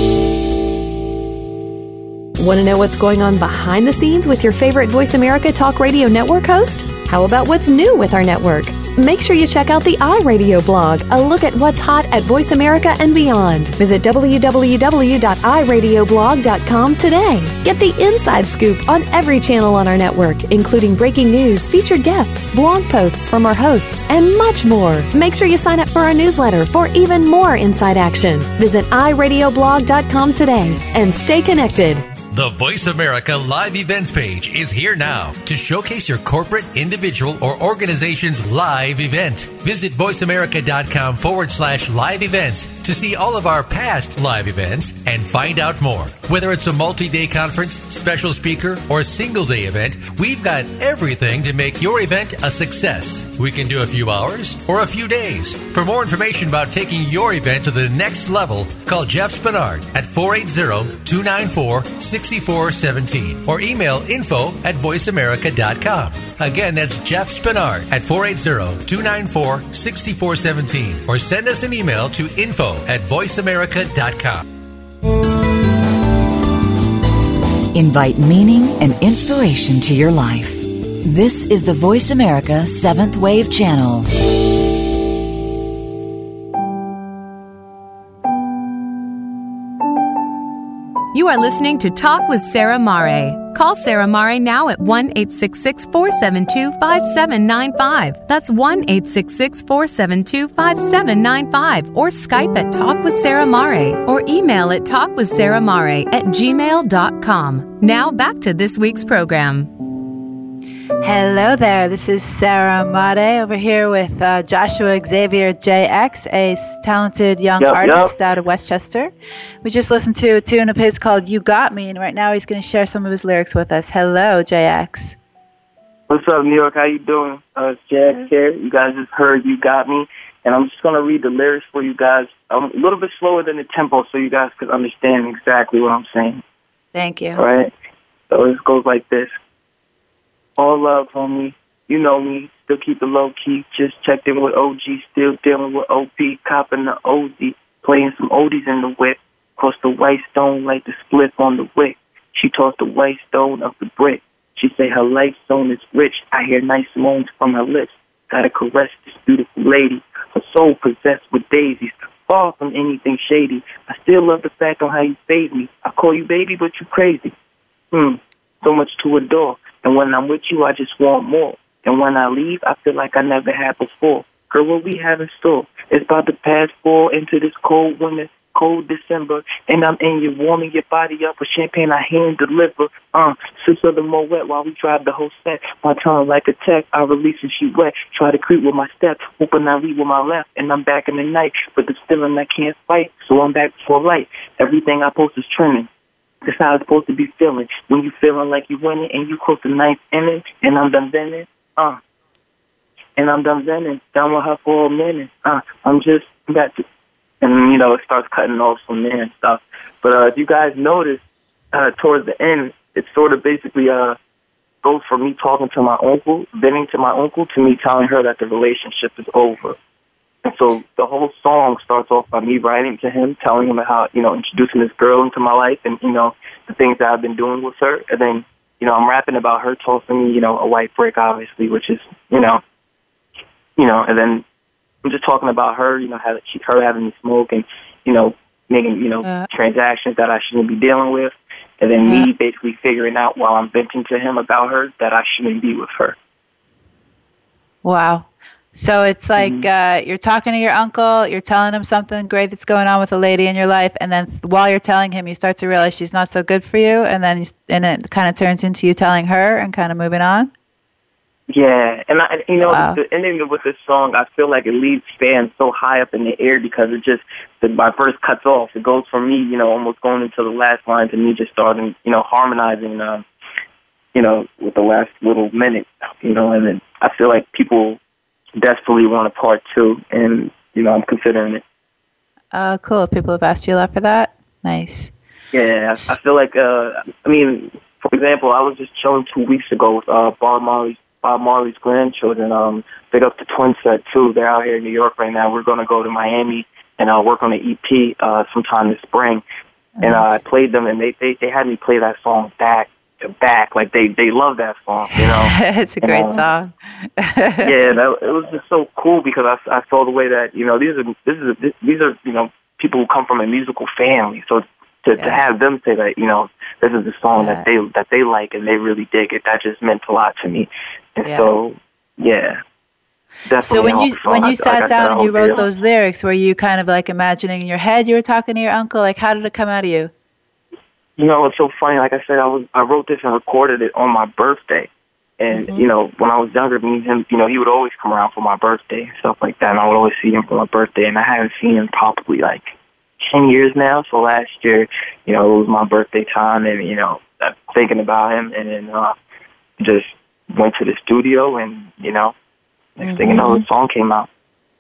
Want to know what's going on behind the scenes with your favorite Voice America Talk Radio Network host? How about what's new with our network? Make sure you check out the iRadio blog, a look at what's hot at Voice America and beyond. Visit w w w dot i radio blog dot com today. Get the inside scoop on every channel on our network, including breaking news, featured guests, blog posts from our hosts, and much more. Make sure you sign up for our newsletter for even more inside action. Visit i radio blog dot com today and stay connected. The Voice America Live Events page is here now to showcase your corporate, individual, or organization's live event. Visit voiceamerica.com forward slash live events to see all of our past live events and find out more. Whether it's a multi-day conference, special speaker, or single-day event, we've got everything to make your event a success. We can do a few hours or a few days. For more information about taking your event to the next level, call Jeff Spinard at four eight zero, two nine four, six four one seven or email info at voice america dot com. Again, that's Jeff Spinard at four eight zero, two nine four, six four one seven or send us an email to info at voice america dot com. Invite meaning and inspiration to your life. This is the Voice America seventh Wave Channel. You are listening to Talk with Sarah Mare. Call Sarah Mare now at one eight six six, four seven two, five seven nine five. That's one eight six six, four seven two, five seven nine five. Or Skype at Talk with Sarah Mare. Or email at talkwithsarahmare at gmail dot com. Now back to this week's program. Hello there. This is Sarah Amade over here with uh, Joshua Xavier J X, a talented young yep, artist yep. out of Westchester. We just listened to a tune of his called You Got Me, and right now he's going to share some of his lyrics with us. Hello, J X. What's up, New York? How you doing? Uh, it's J X here. You guys just heard You Got Me, and I'm just going to read the lyrics for you guys. I'm a little bit slower than the tempo so you guys can understand exactly what I'm saying. Thank you. All right? So it goes like this. All love, homie. You know me. Still keep the low key. Just checked in with O G. Still dealing with O P. Copping the O D. Playing some oldies in the whip. Cross the white stone like the split on the wick. She tossed the white stone of the brick. She say her life zone is rich. I hear nice moans from her lips. Gotta caress this beautiful lady. Her soul possessed with daisies. Far from anything shady. I still love the fact on how you fade me. I call you baby, but you crazy. Hmm. So much to adore. And when I'm with you, I just want more. And when I leave, I feel like I never had before. Girl, what we have in store? It's about to pass fall into this cold winter, cold December. And I'm in you, warming your body up with champagne I hand deliver. Uh, six of them more wet while we drive the whole set. My tongue like a tech, I release and she wet. Try to creep with my step, hoping I lead with my left. And I'm back in the night, but the feeling I can't fight. So I'm back before light. Everything I post is trending. That's how it's supposed to be feeling. When you feeling like you winning and you close to ninth inning, and I'm done venting, uh. And I'm done venting, down with her for a minute, uh. I'm just got to, and you know it starts cutting off from there and stuff. But uh, if you guys notice, uh, towards the end, it sort of basically uh goes from me talking to my uncle, venting to my uncle, to me telling her that the relationship is over. And so the whole song starts off by me writing to him, telling him how, you know, introducing this girl into my life and, you know, the things that I've been doing with her. And then, you know, I'm rapping about her tossing me, you know, a white brick, obviously, which is, you know, you know, and then I'm just talking about her, you know, how she, her having me smoke and, you know, making, you know, uh, transactions that I shouldn't be dealing with. And then yeah. me basically figuring out while I'm venting to him about her that I shouldn't be with her. Wow. So it's like mm-hmm. uh, you're talking to your uncle, you're telling him something great that's going on with a lady in your life, and then th- while you're telling him, you start to realize she's not so good for you, and then you, and it kind of turns into you telling her and kind of moving on? Yeah, and I, you know, wow. the ending with this song, I feel like it leaves fans so high up in the air because it just, the, my verse cuts off. It goes from me, you know, almost going into the last line to me just starting, you know, harmonizing, uh, you know, with the last little minute, you know, and then I feel like people desperately want a part two, and, you know, I'm considering it. Oh, cool. People have asked you a lot for that? Nice. Yeah, I, I feel like, uh, I mean, for example, I was just chilling two weeks ago with uh, Bob Marley's Bob Marley's grandchildren. Um, big up to Twin Set, too. They're out here in New York right now. We're going to go to Miami and uh, work on an E P uh, sometime this spring. Nice. And uh, I played them, and they, they, they had me play that song back to back. Like, they, they love that song, you know? It's a great and, uh, song. yeah, that, it was just so cool because I, I saw the way that, you know, these are, this is a, these are, you know, people who come from a musical family. So to, yeah. to have them say that, you know, this is the song yeah. that they that they like and they really dig it, that just meant a lot to me. And yeah. so, yeah. So when you when you sat down and you wrote those lyrics, were you kind of like imagining in your head you were talking to your uncle? Like, how did it come out of you? You know, it's so funny. Like I said, I was I wrote this and recorded it on my birthday. And, mm-hmm. you know, when I was younger, me and him, you know, he would always come around for my birthday and stuff like that. And I would always see him for my birthday. And I haven't seen him probably like ten years now. So last year, you know, it was my birthday time and, you know, thinking about him and then uh, just went to the studio and, you know, next mm-hmm. thing you know, the song came out.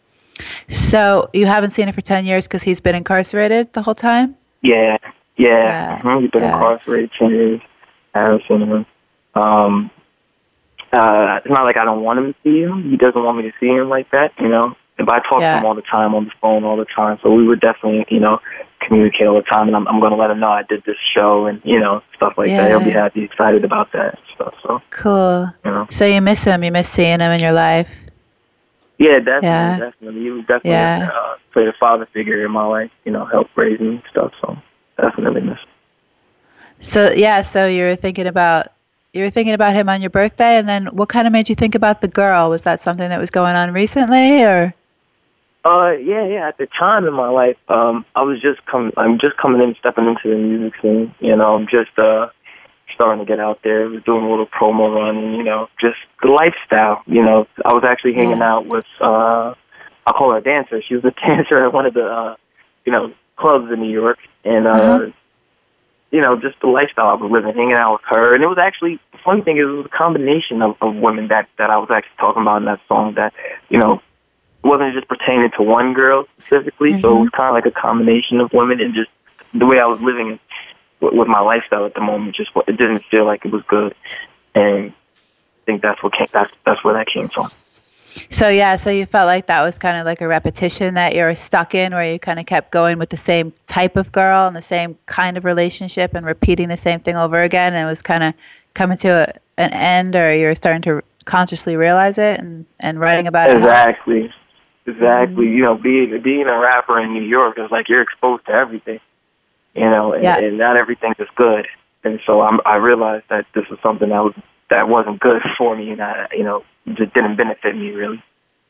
So you haven't seen him for ten years because he's been incarcerated the whole time? Yeah, yeah. yeah. Mm-hmm. He's been yeah. incarcerated ten years. I haven't seen him. Um, uh, it's not like I don't want him to see him. He doesn't want me to see him like that, you know. But I talk yeah. to him all the time, on the phone all the time. So we would definitely, you know, communicate all the time. And I'm, I'm going to let him know I did this show and, you know, stuff like yeah. that. He'll be happy, excited about that and stuff. So cool. You know. So you miss him. You miss seeing him in your life. Yeah, definitely, yeah. definitely. He was definitely yeah. uh, played a father figure in my life, you know, helped raise me and stuff. So definitely miss him. So, yeah, so you were thinking about You were thinking about him on your birthday, and then what kind of made you think about the girl? Was that something that was going on recently, or? Uh, yeah, yeah. At the time in my life, um, I was just coming. I'm just coming in, stepping into the music scene. You know, I'm just uh, starting to get out there. Was doing a little promo run, and you know, just the lifestyle. You know, I was actually hanging yeah. out with. Uh, I call her a dancer. She was a dancer at one of the, uh, you know, clubs in New York, and. Uh, uh-huh. You know, just the lifestyle I was living, hanging out with her. And it was actually, the funny thing is, it was a combination of, of women that, that I was actually talking about in that song that, you know, wasn't just pertaining to one girl specifically. Mm-hmm. So it was kind of like a combination of women and just the way I was living with, with my lifestyle at the moment, just it didn't feel like it was good. And I think that's what came, that's, that's where that came from. So, yeah, so you felt like that was kind of like a repetition that you were stuck in where you kind of kept going with the same type of girl and the same kind of relationship and repeating the same thing over again, and it was kind of coming to a, an end, or you were starting to consciously realize it and, and writing about exactly. it? Exactly. Exactly. Mm-hmm. You know, being, being a rapper in New York is like you're exposed to everything, you know, and, yeah. and not everything is good. And so I'm, I realized that this was something that was that wasn't good for me, and I, you know, just didn't benefit me really.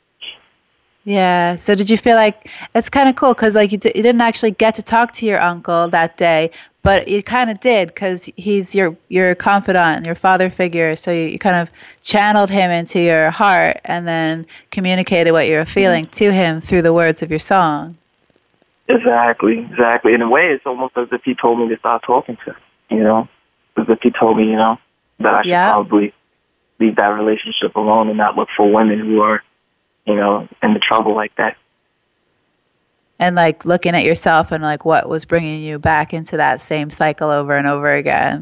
Yeah. So did you feel like it's kind of cool because like you, d- you didn't actually get to talk to your uncle that day, but you kind of did because he's your your confidant, your father figure. So you, you kind of channeled him into your heart and then communicated what you were feeling mm-hmm. to him through the words of your song. Exactly. Exactly. In a way, it's almost as if he told me to stop talking to him. you know, as if he told me, you know, that I should yeah. probably leave that relationship alone and not look for women who are, you know, in the trouble like that. And like looking at yourself and like what was bringing you back into that same cycle over and over again.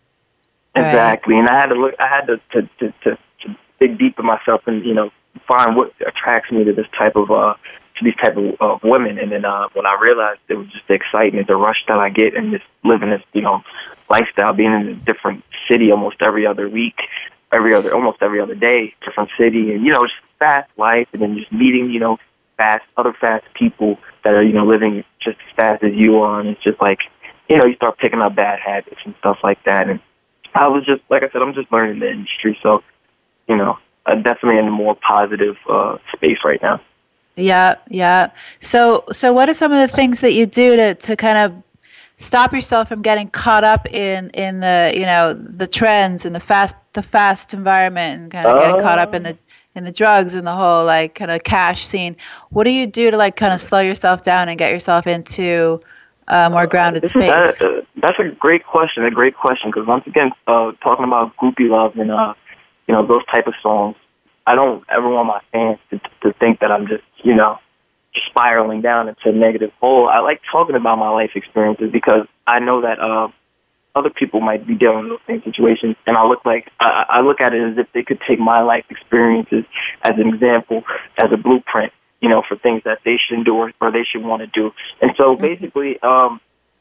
Exactly. Right. And I had to look, I had to, to, to, to, to dig deep in myself and, you know, find what attracts me to this type of, uh, to these type of uh, women. And then uh, when I realized it was just the excitement, the rush that I get and just living this, you know, lifestyle, being in a different city almost every other week, every other, almost every other day, different city, and, you know, just fast life, and then just meeting, you know, fast, other fast people that are, you know, living just as fast as you are, and it's just like, you know, you start picking up bad habits and stuff like that, and I was just, like I said, I'm just learning the industry, so, you know, I'm definitely in a more positive uh, space right now. Yeah, yeah. So, so what are some of the things that you do to, to kind of stop yourself from getting caught up in, in the, you know, the trends and the fast the fast environment and kind of getting uh, caught up in the in the drugs and the whole like kind of cash scene? What do you do to like kind of slow yourself down and get yourself into a more grounded uh, space? That, uh, that's a great question, a great question, because once again, uh, talking about groupie love and uh, you know, those type of songs, I don't ever want my fans to, to think that I'm just, you know, spiraling down into a negative hole. I like talking about my life experiences because I know that uh, other people might be dealing with those same situations, and I look like I, I look at it as if they could take my life experiences as an example, as a blueprint, you know, for things that they should do or, or they should want to do. And so, basically, um,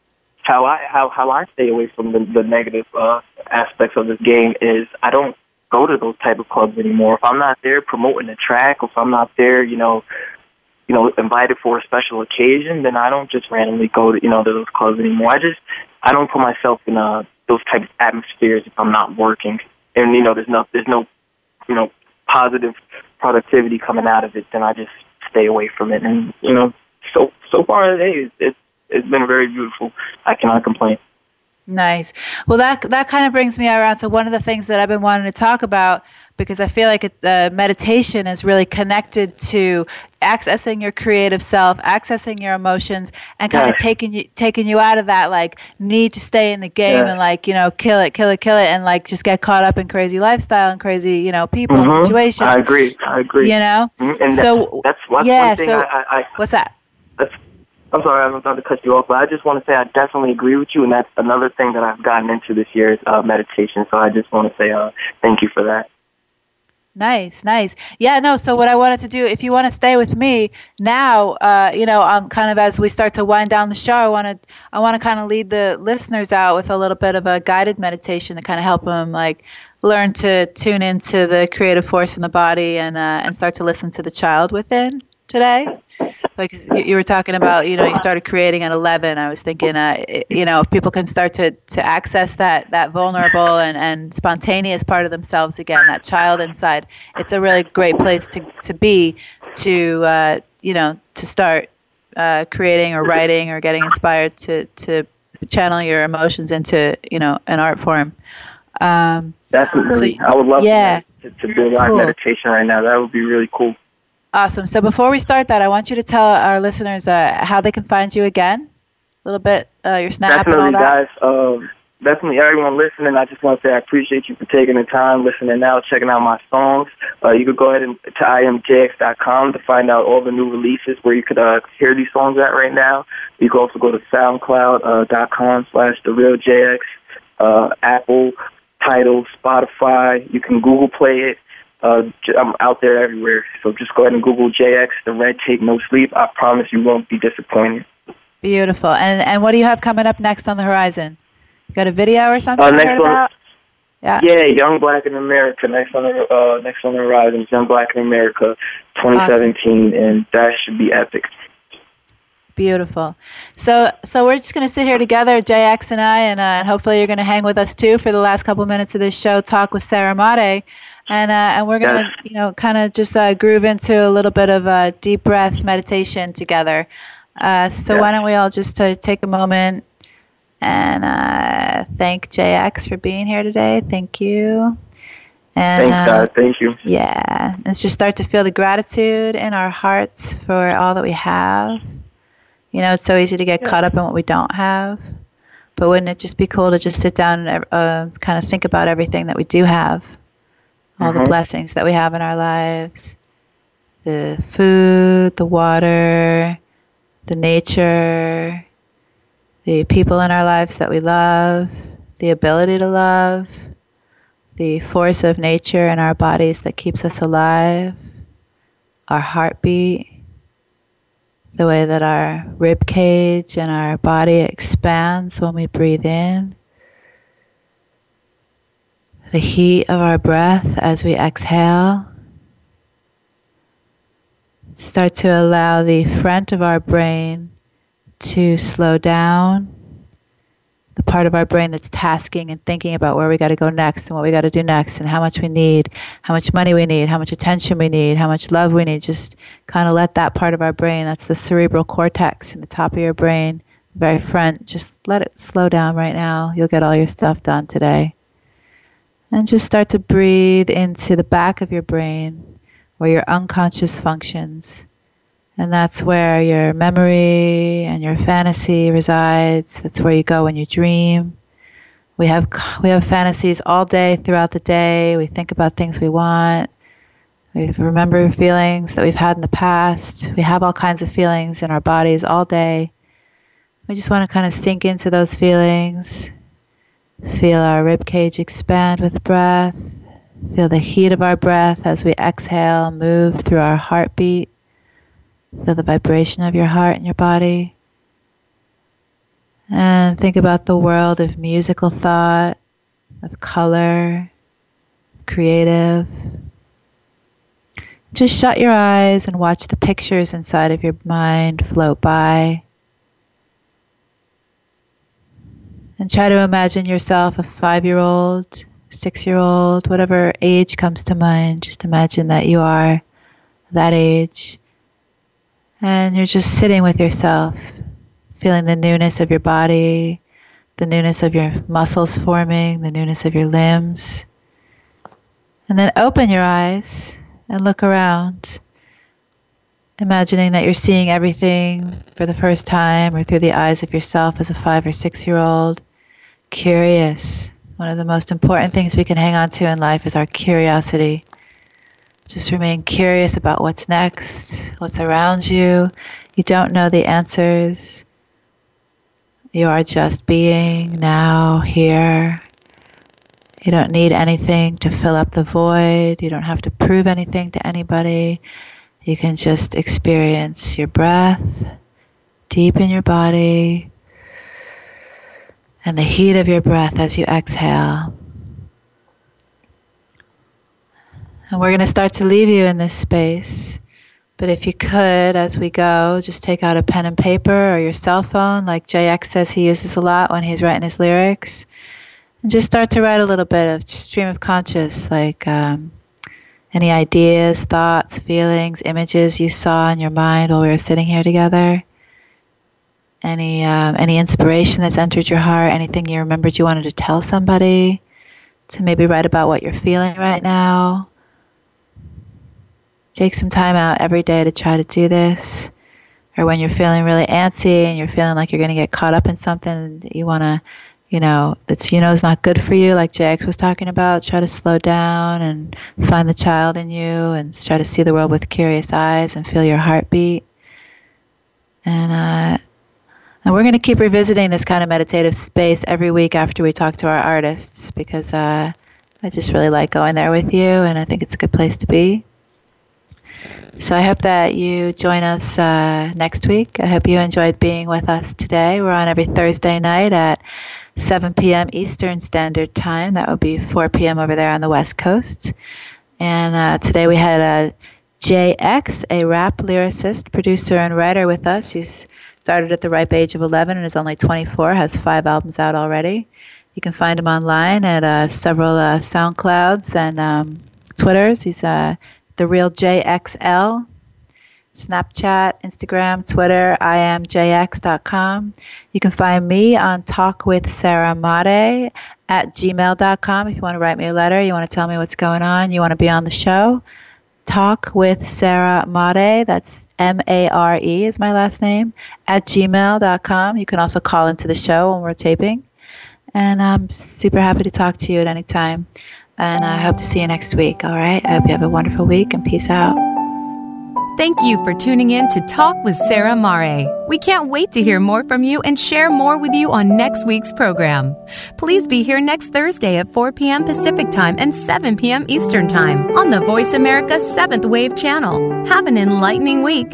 how I how how I stay away from the, the negative uh, aspects of this game is I don't go to those type of clubs anymore. If I'm not there promoting a track, or if I'm not there, you know, you know, invited for a special occasion, then I don't just randomly go to, you know, to those clubs anymore. I just, I don't put myself in uh, those type of atmospheres if I'm not working. And, you know, there's no, there's no, you know, positive productivity coming out of it, then I just stay away from it. And, you know, so, so far today, it's, it's been very beautiful. I cannot complain. Nice. Well, that that kind of brings me around to one of the things that I've been wanting to talk about, because I feel like it, uh, meditation is really connected to accessing your creative self, accessing your emotions, and kind yeah. of taking you taking you out of that like need to stay in the game yeah. and like, you know, kill it, kill it, kill it, and like just get caught up in crazy lifestyle and crazy, you know, people mm-hmm. and situations. I agree. I agree. You know, mm-hmm. and so that's, that's one, yeah. one thing so I, I, what's that? That's I'm sorry, I'm not to cut you off, but I just want to say I definitely agree with you, and that's another thing that I've gotten into this year is uh, meditation. So I just want to say uh, thank you for that. Nice, nice. Yeah, no, so what I wanted to do, if you want to stay with me now, uh, you know, um, kind of as we start to wind down the show, I want to I want to kind of lead the listeners out with a little bit of a guided meditation to kind of help them, like, learn to tune into the creative force in the body and uh, and start to listen to the child within today. Like you were talking about, you know, you started creating at eleven. I was thinking, uh, you know, if people can start to, to access that, that vulnerable and, and spontaneous part of themselves again, that child inside, it's a really great place to, to be to, uh, you know, to start uh, creating or writing or getting inspired to, to channel your emotions into, you know, an art form. Um, Definitely. So, I would love yeah, to, to do a live cool. meditation right now. That would be really cool. Awesome. So before we start that, I want you to tell our listeners uh, how they can find you again. A little bit, uh, your snap definitely, and all that. Guys. Um, definitely, everyone listening. I just want to say I appreciate you for taking the time, listening out, checking out my songs. Uh, you could go ahead and to I am J X dot com to find out all the new releases where you could uh, hear these songs at right now. You can also go to SoundCloud uh, dot com slash The Real J X, uh, Apple, Tidal, Spotify. You can Google Play it. Uh, I'm out there everywhere, so just go ahead and Google J X, The Red Tape, No Sleep. I promise you won't be disappointed. Beautiful. And and what do you have coming up next on the horizon? You got a video or something? Uh, next one, about? Yeah. Yeah, Young Black in America. Next on the uh, next on the horizon is Young Black in America, twenty seventeen, awesome. And that should be epic. Beautiful. So so we're just going to sit here together, J X and I, and, uh, and hopefully you're going to hang with us too for the last couple minutes of this show, Talk with Sarah Mate. And uh, and we're gonna, yes. you know, kind of just uh, groove into a little bit of a deep breath meditation together. Uh, so yes. Why don't we all just uh, take a moment and uh, thank J X for being here today. Thank you. And, Thanks, uh, God. Thank you. Yeah. Let's just start to feel the gratitude in our hearts for all that we have. You know, it's so easy to get yeah. caught up in what we don't have. But wouldn't it just be cool to just sit down and uh, kind of think about everything that we do have, all mm-hmm. the blessings that we have in our lives, the food, the water, the nature, the people in our lives that we love, the ability to love, the force of nature in our bodies that keeps us alive, our heartbeat, the way that our rib cage and our body expands when we breathe in, the heat of our breath as we exhale. Start to allow the front of our brain to slow down, the part of our brain that's tasking and thinking about where we got to go next and what we got to do next and how much we need, how much money we need, how much attention we need, how much love we need. Just kind of let that part of our brain, that's the cerebral cortex in the top of your brain, very front, just let it slow down right now. You'll get all your stuff done today. And just start to breathe into the back of your brain where your unconscious functions. And that's where your memory and your fantasy resides. That's where you go when you dream. We have we have fantasies all day throughout the day. We think about things we want. We remember feelings that we've had in the past. We have all kinds of feelings in our bodies all day. We just want to kind of sink into those feelings. Feel our rib cage expand with breath. Feel the heat of our breath as we exhale, move through our heartbeat. Feel the vibration of your heart and your body. And think about the world of musical thought, of color, creative. Just shut your eyes and watch the pictures inside of your mind float by. And try to imagine yourself a five-year-old, six-year-old, whatever age comes to mind. Just imagine that you are that age. And you're just sitting with yourself, feeling the newness of your body, the newness of your muscles forming, the newness of your limbs. And then open your eyes and look around, imagining that you're seeing everything for the first time or through the eyes of yourself as a five or six-year-old. Curious. One of the most important things we can hang on to in life is our curiosity. Just remain curious about what's next, what's around you. You don't know the answers. You are just being now, here. You don't need anything to fill up the void. You don't have to prove anything to anybody. You can just experience your breath deep in your body and the heat of your breath as you exhale. And we're going to start to leave you in this space. But if you could, as we go, just take out a pen and paper or your cell phone, like J X says he uses a lot when he's writing his lyrics. And just start to write a little bit of stream of conscious, like um, any ideas, thoughts, feelings, images you saw in your mind while we were sitting here together. Any, um, any inspiration that's entered your heart, anything you remembered you wanted to tell somebody, to maybe write about what you're feeling right now. Take some time out every day to try to do this. Or when you're feeling really antsy and you're feeling like you're going to get caught up in something that you want to, you know, that's, you know, is not good for you, like J X was talking about, try to slow down and find the child in you and try to see the world with curious eyes and feel your heartbeat. And, uh, and we're going to keep revisiting this kind of meditative space every week after we talk to our artists, because uh, I just really like going there with you, and I think it's a good place to be. So I hope that you join us uh, next week. I hope you enjoyed being with us today. We're on every Thursday night at seven p.m. Eastern Standard Time. That would be four p.m. over there on the West Coast. And uh, today we had uh, J X, a rap lyricist, producer, and writer with us. He's started at the ripe age of eleven and is only twenty-four, has five albums out already. You can find him online at uh, several uh, SoundClouds and um, Twitters. He's uh, The Real J X L, Snapchat, Instagram, Twitter, I am J X dot com. You can find me on Talk with Sarah Made at gmail dot com if you want to write me a letter, you want to tell me what's going on, you want to be on the show. Talk with Sarah Mare. That's M A R E is my last name, at gmail dot com. You can also call into the show when we're taping. And I'm super happy to talk to you at any time. And I hope to see you next week, all right? I hope you have a wonderful week, and peace out. Thank you for tuning in to Talk with Sarah Mare. We can't wait to hear more from you and share more with you on next week's program. Please be here next Thursday at four p.m. Pacific Time and seven p.m. Eastern Time on the Voice America seventh Wave channel. Have an enlightening week.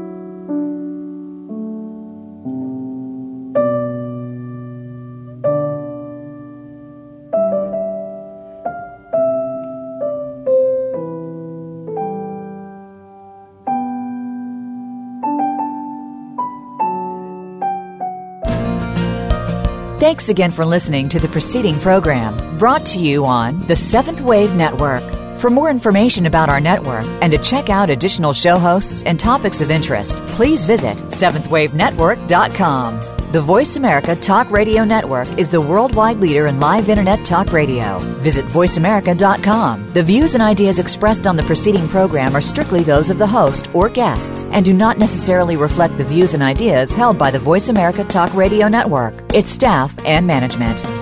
Thanks again for listening to the preceding program, brought to you on the Seventh Wave Network. For more information about our network and to check out additional show hosts and topics of interest, please visit seventh wave network dot com. The Voice America Talk Radio Network is the worldwide leader in live Internet talk radio. Visit voice america dot com. The views and ideas expressed on the preceding program are strictly those of the host or guests and do not necessarily reflect the views and ideas held by the Voice America Talk Radio Network, its staff, and management.